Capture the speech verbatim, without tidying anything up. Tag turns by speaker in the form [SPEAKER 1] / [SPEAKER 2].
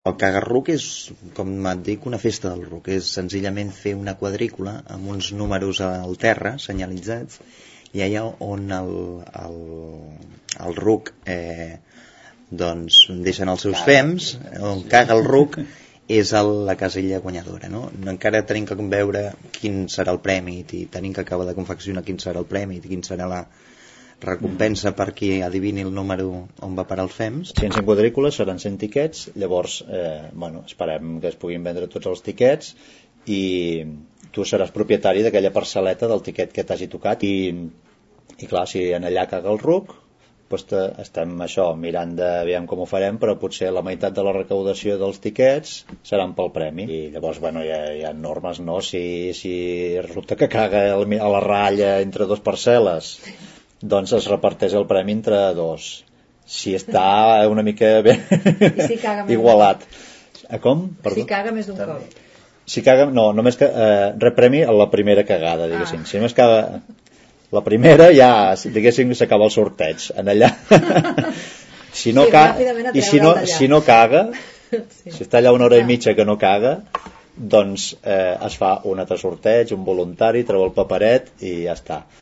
[SPEAKER 1] El cagarruc és, com et dic, una festa del ruc. És senzillament fer una quadrícula amb uns números al terra, senyalitzats, i allà on el, el, el ruc eh, doncs deixen els seus fems, on caga el ruc, és el, la casella guanyadora, no? Encara tenim que veure quin serà el premi i tenim que acabar de confeccionar quin serà el premi i quin serà la recompensa per qui adivini el número on va parar el fems.
[SPEAKER 2] Si en cent quadrícules seran cent tiquets, llavors eh, bueno, esperem que es puguin vendre tots els tiquets i tu seràs propietari d'aquella parcel·leta del tiquet que t'hagi tocat i, i clar, si en allà caga el ruc, doncs te, estem això mirant de veiem com ho farem, però potser la meitat de la recaudació dels tiquets seran pel premi i llavors bueno, hi, ha, hi ha normes, no? Si, si resulta que caga el, a la ratlla entre dos parcel·les, doncs es reparteix el premi entre dos. Si està una mica bé
[SPEAKER 3] si
[SPEAKER 2] igualat. A com?
[SPEAKER 3] Perdó? Si caga més d'un cop.
[SPEAKER 2] Si caga, no, només que eh, rep premi a la primera cagada, diguéssim. Ah. Si només caga la primera, ja, diguéssim, s'acaba el sorteig. En allà. si no
[SPEAKER 3] sí,
[SPEAKER 2] caga, i si no, si no caga, sí. Si està allà una hora i mitja que no caga, doncs eh, es fa un altre sorteig, un voluntari, treu el paperet i ja està.